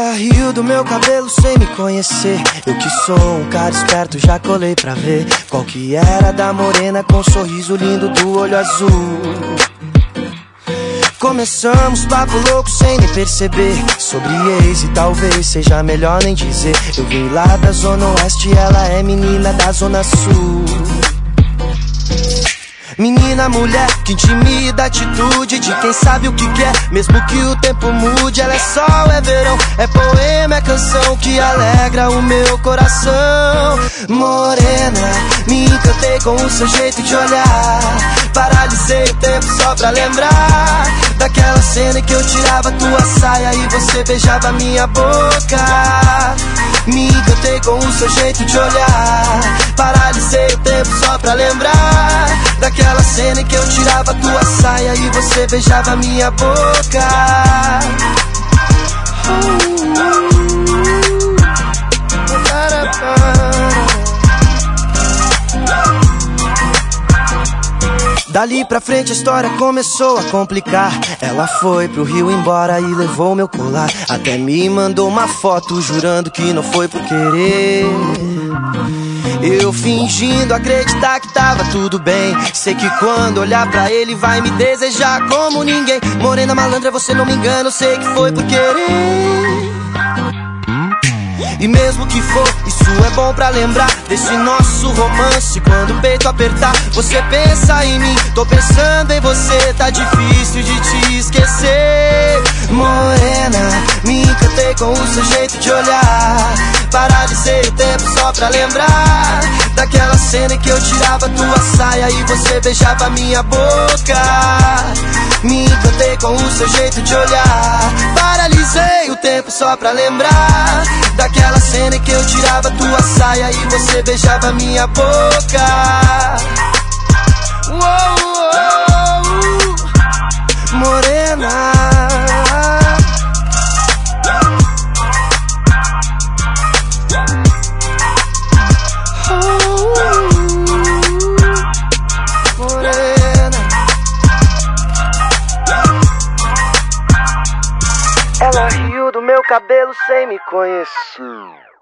Ela riu do meu cabelo sem me conhecer. Eu que sou um cara esperto, já colei pra ver qual que era da morena com um sorriso lindo do olho azul. Começamos papo louco sem nem perceber, sobre ex e talvez seja melhor nem dizer. Eu vim lá da zona oeste, ela é menina da zona sul. Menina, mulher, que intimida, atitude de quem sabe o que quer, mesmo que o tempo mude. Ela é sol, é verão, é poema, é canção que alegra o meu coração. Morena, me encantei com o seu jeito de olhar, paralisei o tempo só pra lembrar daquela cena em que eu tirava tua saia e você beijava minha boca. Me encantei com o seu jeito de olhar, paralisei o tempo só pra lembrar daquela cena em que eu tirava tua saia e você beijava minha boca. Dali pra frente a história começou a complicar. Ela foi pro Rio embora e levou meu colar. Até me mandou uma foto jurando que não foi por querer. Eu fingindo acreditar que tava tudo bem. Sei que quando olhar pra ele vai me desejar como ninguém. Morena malandra, você não me engana, eu sei que foi por querer. E mesmo que for, isso é bom pra lembrar desse nosso romance. Quando o peito apertar, você pensa em mim, tô pensando em você, tá difícil de te esquecer. Morena, me encantei com o seu jeito de olhar, paralisei o tempo só pra lembrar daquela cena em que eu tirava tua saia e você beijava minha boca. Me encantei com o seu jeito de olhar, paralisei o tempo só pra lembrar daquela cena em que eu tirava tua saia e você beijava minha boca. Morena, ela riu do meu cabelo sem me conhecer.